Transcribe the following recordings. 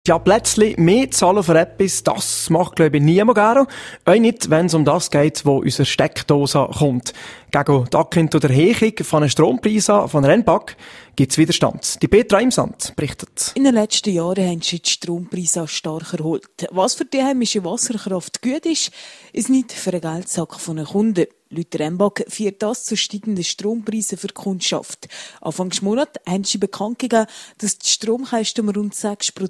Ja, plötzlich mehr zahlen für etwas, das macht, glaube ich, niemand gerne. Auch nicht, wenn es um das geht, wo unsere Steckdose kommt. Gegen die Abkennung oder Erhöhung von den Strompreisen von Renbag gibt es Widerstand. Die Petra Imsand berichtet. In den letzten Jahren haben sich die Strompreise stark erholt. Was für die heimische Wasserkraft gut ist nicht für einen Geldsack von den Kunden. Laut Renbag führt das zu steigenden Strompreisen für die Kundschaft. Anfangs Monat haben sie bekannt gegeben, dass die Stromkosten um rund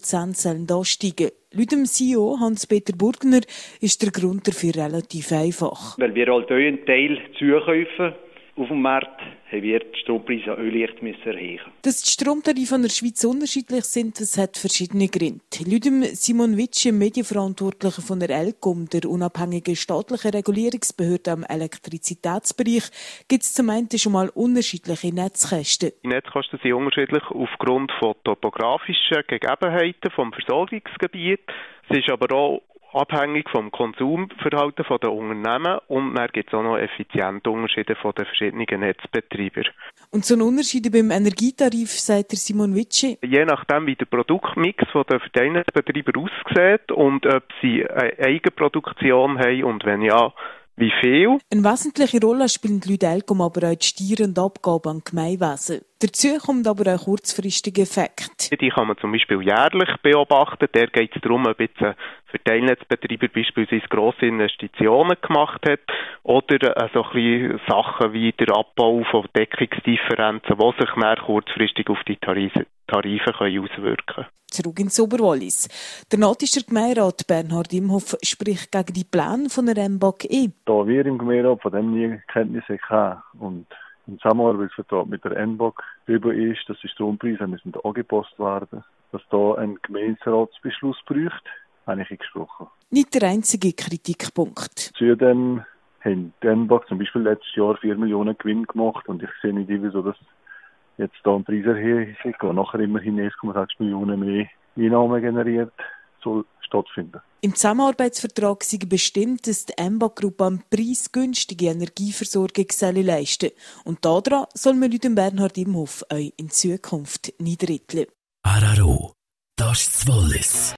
6% ansteigen sollen. Laut dem CEO Hans-Peter Burgner ist der Grund dafür relativ einfach. Weil wir halt einen Teil zukaufen auf dem Markt, haben wir die Strompreise auch leicht erhöhen. Dass die Stromtarife in der Schweiz unterschiedlich sind, das hat verschiedene Gründe. Laut dem Simon Witsch, Medienverantwortlicher von der ELCOM, der unabhängigen staatlichen Regulierungsbehörde am Elektrizitätsbereich, gibt es zum einen schon mal unterschiedliche Netzkosten. Die Netzkosten sind unterschiedlich aufgrund von topografischen Gegebenheiten vom Versorgungsgebiet. Es ist aber auch abhängig vom Konsumverhalten der Unternehmen und dann gibt es auch noch effiziente Unterschiede von den verschiedenen Netzbetreibern. Und so ein Unterschied beim Energietarif, sagt der Simon Witsche? Je nachdem, wie der Produktmix der Verteilnetzbetreiber aussieht und ob sie eine Eigenproduktion haben und wenn ja, wie viel. Eine wesentliche Rolle spielen die Leute ELCOM aber auch die Steuern und Abgaben an Gemeinwesen. Dazu kommt aber auch kurzfristiger Effekt. Die kann man zum Beispiel jährlich beobachten. Da geht es darum, ob jetzt ein Verteilnetzbetreiber beispielsweise grosse Investitionen gemacht hat oder so ein bisschen Sachen wie der Abbau von Deckungsdifferenzen, die sich dann kurzfristig auf die Tarife auswirken können. Zurück ins Oberwallis. Der Natischer Gemeinderat Bernhard Imhoff spricht gegen die Pläne von der Renbag ein. Da wir im Gemeinderat von dem nie Kenntnisse haben und im Zusammenarbeitsvertrag mit der Renbag darüber ist, dass die Strompreise müssen angepasst werden, dass da ein Gemeinderatsbeschluss braucht, habe ich gesprochen. Nicht der einzige Kritikpunkt. Zudem haben die Renbag zum Beispiel letztes Jahr 4 Millionen Gewinn gemacht und ich sehe nicht, wieso das jetzt da ein Preiserhöhung und nachher immerhin 1,6 Millionen mehr Einnahmen generiert soll stattfinden. Im Zusammenarbeitsvertrag sei bestimmt, dass die Renbag-Gruppe eine preisgünstige Energieversorgung leisten soll. Und daran soll man laut Bernhard Imhoff auch in Zukunft nicht rütteln. RRO, das ist das Wallis.